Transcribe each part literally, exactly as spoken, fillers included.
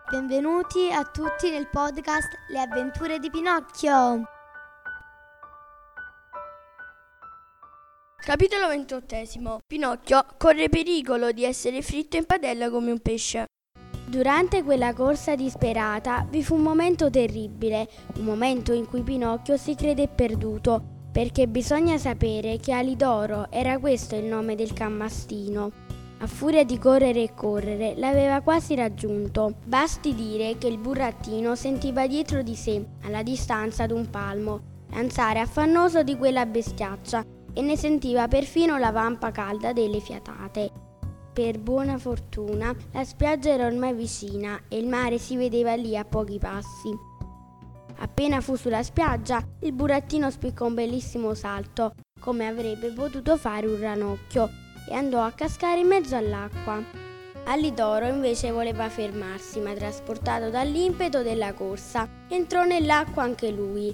Benvenuti a tutti nel podcast Le avventure di Pinocchio. Capitolo ventottesimo. Pinocchio corre pericolo di essere fritto in padella come un pesce. Durante quella corsa disperata vi fu un momento terribile, un momento in cui Pinocchio si crede perduto, perché bisogna sapere che Alidoro era questo il nome del can mastino. A furia di correre e correre, l'aveva quasi raggiunto. Basti dire che il burattino sentiva dietro di sé, alla distanza d'un palmo, l'ansare affannoso di quella bestiaccia e ne sentiva perfino la vampa calda delle fiatate. Per buona fortuna, la spiaggia era ormai vicina e il mare si vedeva lì a pochi passi. Appena fu sulla spiaggia, il burattino spiccò un bellissimo salto, come avrebbe potuto fare un ranocchio, e andò a cascare in mezzo all'acqua. Alidoro invece voleva fermarsi, ma trasportato dall'impeto della corsa, entrò nell'acqua anche lui.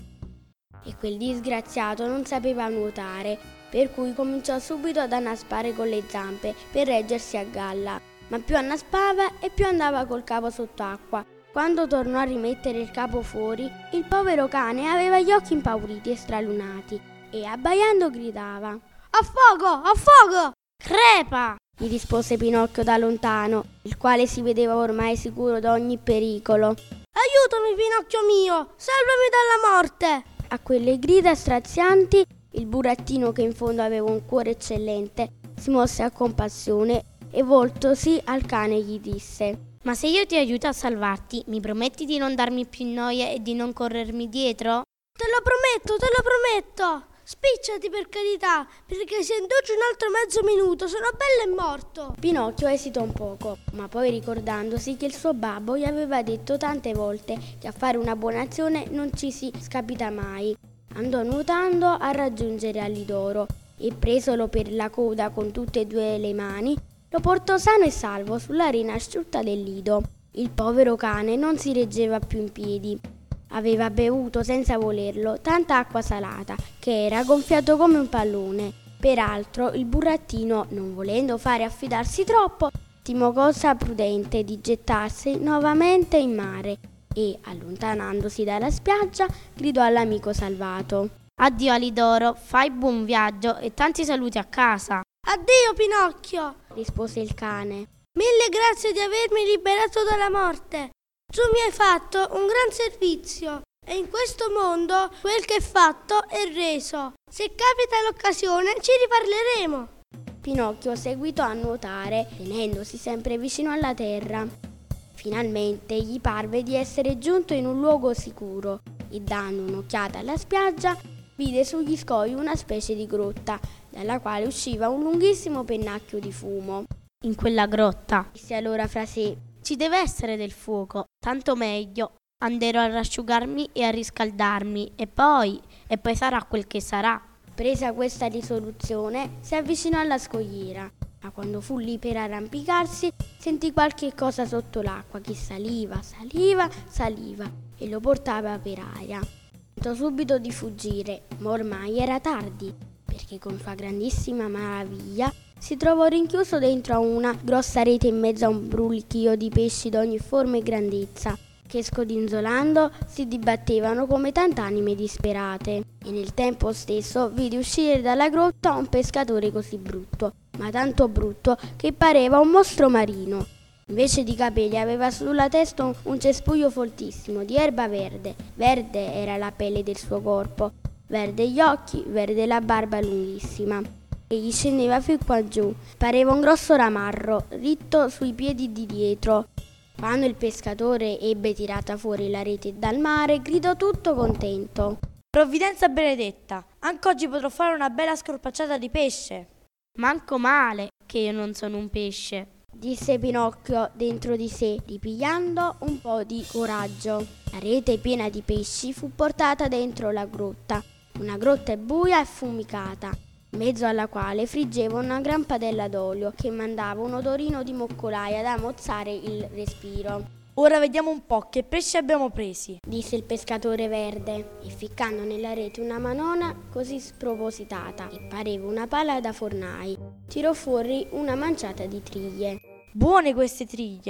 E quel disgraziato non sapeva nuotare, per cui cominciò subito ad annaspare con le zampe per reggersi a galla, ma più annaspava e più andava col capo sott'acqua. Quando tornò a rimettere il capo fuori, il povero cane aveva gli occhi impauriti e stralunati e abbaiando gridava: «A fuoco! A fuoco! Crepa!» gli rispose Pinocchio da lontano, il quale si vedeva ormai sicuro da ogni pericolo. «Aiutami, Pinocchio mio! Salvami dalla morte!» A quelle grida strazianti, il burattino, che in fondo aveva un cuore eccellente, si mosse a compassione e voltosi al cane gli disse: «Ma se io ti aiuto a salvarti, mi prometti di non darmi più noia e di non corrermi dietro?» «Te lo prometto, te lo prometto! Spicciati per carità, perché se indugi un altro mezzo minuto sono bello e morto!» Pinocchio esitò un poco, ma poi, ricordandosi che il suo babbo gli aveva detto tante volte che a fare una buona azione non ci si scapita mai, andò nuotando a raggiungere Alidoro e, presolo per la coda con tutte e due le mani, lo portò sano e salvo sulla rena asciutta del lido. Il povero cane non si reggeva più in piedi. Aveva bevuto senza volerlo tanta acqua salata che era gonfiato come un pallone. Peraltro il burattino, non volendo fare affidarsi troppo, stimò cosa prudente di gettarsi nuovamente in mare e, allontanandosi dalla spiaggia, gridò all'amico salvato: «Addio Alidoro, fai buon viaggio e tanti saluti a casa!» «Addio Pinocchio!» rispose il cane. «Mille grazie di avermi liberato dalla morte. Tu mi hai fatto un gran servizio e in questo mondo quel che è fatto è reso. Se capita l'occasione ci riparleremo». Pinocchio seguitò a nuotare, tenendosi sempre vicino alla terra. Finalmente gli parve di essere giunto in un luogo sicuro e, dando un'occhiata alla spiaggia, vide sugli scogli una specie di grotta, dalla quale usciva un lunghissimo pennacchio di fumo. «In quella grotta», disse allora fra sé, «ci deve essere del fuoco, tanto meglio. Anderò a rasciugarmi e a riscaldarmi e poi, e poi sarà quel che sarà». Presa questa risoluzione, si avvicinò alla scogliera, ma quando fu lì per arrampicarsi, sentì qualche cosa sotto l'acqua che saliva, saliva, saliva e lo portava per aria. Tentò subito di fuggire, ma ormai era tardi, perché con sua grandissima maraviglia si trovò rinchiuso dentro a una grossa rete in mezzo a un brulichio di pesci d'ogni forma e grandezza, che scodinzolando si dibattevano come tant'anime disperate. E nel tempo stesso vide uscire dalla grotta un pescatore così brutto, ma tanto brutto che pareva un mostro marino. Invece di capelli aveva sulla testa un cespuglio foltissimo di erba verde. Verde era la pelle del suo corpo, verde gli occhi, verde la barba lunghissima, e gli scendeva fin qua giù. Pareva un grosso ramarro, ritto sui piedi di dietro. Quando il pescatore ebbe tirata fuori la rete dal mare, gridò tutto contento: «Provvidenza benedetta, anche oggi potrò fare una bella scorpacciata di pesce!» «Manco male che io non sono un pesce», disse Pinocchio dentro di sé, ripigliando un po' di coraggio. La rete piena di pesci fu portata dentro la grotta, una grotta buia e fumicata, in mezzo alla quale friggeva una gran padella d'olio che mandava un odorino di moccolaia da mozzare il respiro. «Ora vediamo un po' che pesci abbiamo presi», disse il pescatore verde, e ficcando nella rete una manona così spropositata che pareva una pala da fornai, tirò fuori una manciata di triglie. «Buone queste triglie»,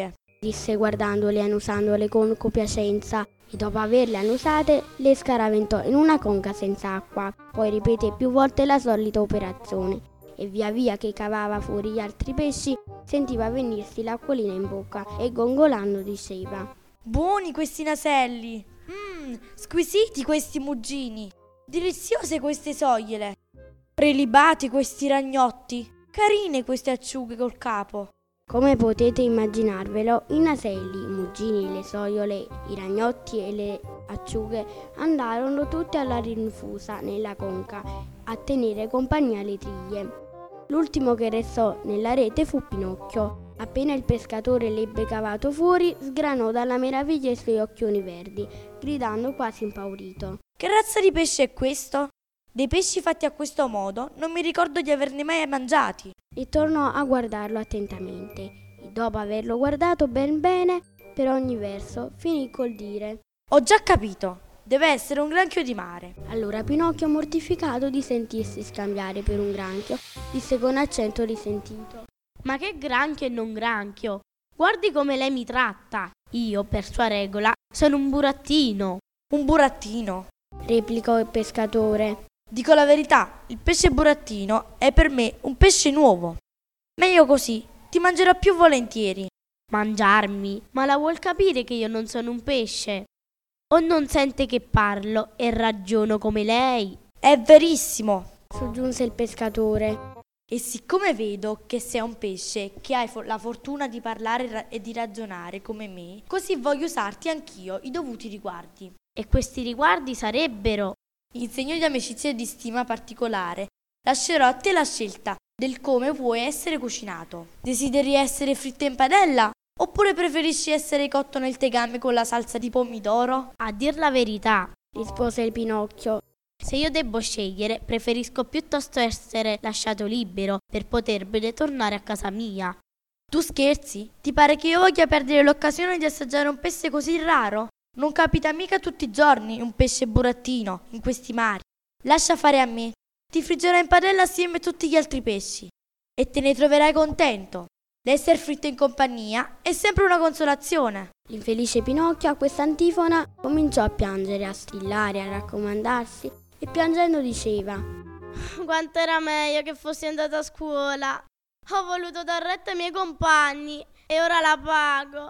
disse guardandole e annusandole con compiacenza, e dopo averle annusate le scaraventò in una conca senza acqua. Poi ripeté più volte la solita operazione e via via che cavava fuori gli altri pesci sentiva venirsi l'acquolina in bocca e gongolando diceva: Buoni questi naselli, mmm, squisiti questi muggini, deliziose queste sogliole, prelibati questi ragnotti, carine queste acciughe col capo. Come potete immaginarvelo, i naselli, i muggini, le soiole, i ragnotti e le acciughe andarono tutte alla rinfusa nella conca a tenere compagnia alle triglie. L'ultimo che restò nella rete fu Pinocchio. Appena il pescatore l'ebbe cavato fuori, sgranò dalla meraviglia i suoi occhioni verdi, gridando quasi impaurito: Che razza di pesce è questo? Dei pesci fatti a questo modo non mi ricordo di averne mai mangiati. E tornò a guardarlo attentamente, e dopo averlo guardato ben bene per ogni verso, finì col dire: Ho già capito, deve essere un granchio di mare. Allora Pinocchio, mortificato di sentirsi scambiare per un granchio, disse con accento risentito: Ma che granchio e non granchio? Guardi come lei mi tratta. Io, per sua regola, sono un burattino. Un burattino? Replicò il pescatore. Dico la verità, il pesce burattino è per me un pesce nuovo. Meglio così, ti mangerò più volentieri. Mangiarmi? Ma la vuol capire che io non sono un pesce? O non sente che parlo e ragiono come lei? È verissimo, soggiunse il pescatore. E siccome vedo che sei un pesce, che hai fo- la fortuna di parlare e di ragionare come me, così voglio usarti anch'io i dovuti riguardi. E questi riguardi sarebbero: in segno di amicizia e di stima particolare, lascerò a te la scelta del come vuoi essere cucinato. Desideri essere fritto in padella? Oppure preferisci essere cotto nel tegame con la salsa di pomidoro? A dir la verità, rispose il Pinocchio, se io debbo scegliere, preferisco piuttosto essere lasciato libero per potermene tornare a casa mia. Tu scherzi? Ti pare che io voglia perdere l'occasione di assaggiare un pesce così raro? Non capita mica tutti i giorni un pesce burattino in questi mari. Lascia fare a me. Ti friggerò in padella assieme a tutti gli altri pesci. E te ne troverai contento. L'essere fritto in compagnia è sempre una consolazione. L'infelice Pinocchio a questa antifona cominciò a piangere, a strillare, a raccomandarsi e piangendo diceva: Quanto era meglio che fossi andata a scuola. Ho voluto dar retta ai miei compagni e ora la pago.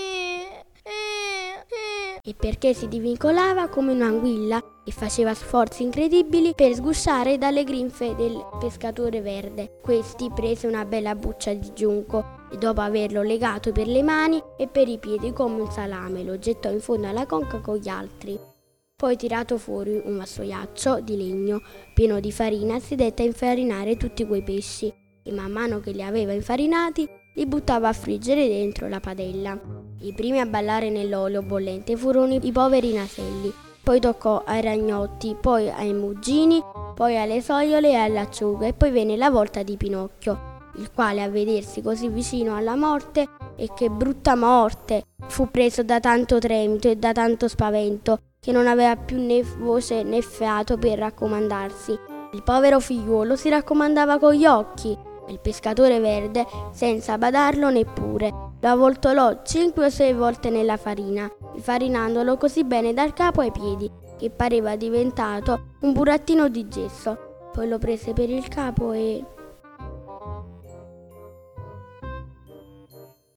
E perché si divincolava come un'anguilla e faceva sforzi incredibili per sgusciare dalle grinfe del pescatore verde. Questi prese una bella buccia di giunco e dopo averlo legato per le mani e per i piedi come un salame lo gettò in fondo alla conca con gli altri. Poi, tirato fuori un vassoiaccio di legno pieno di farina, si dette a infarinare tutti quei pesci e man mano che li aveva infarinati li buttava a friggere dentro la padella. I primi a ballare nell'olio bollente furono i poveri naselli, poi toccò ai ragnotti, poi ai muggini, poi alle soiole e alle acciughe e poi venne la volta di Pinocchio, il quale, a vedersi così vicino alla morte, e che brutta morte, fu preso da tanto tremito e da tanto spavento che non aveva più né voce né fiato per raccomandarsi. Il povero figliuolo si raccomandava con gli occhi. Il pescatore verde, senza badarlo neppure, lo avvoltolò cinque o sei volte nella farina, infarinandolo così bene dal capo ai piedi, che pareva diventato un burattino di gesso. Poi lo prese per il capo e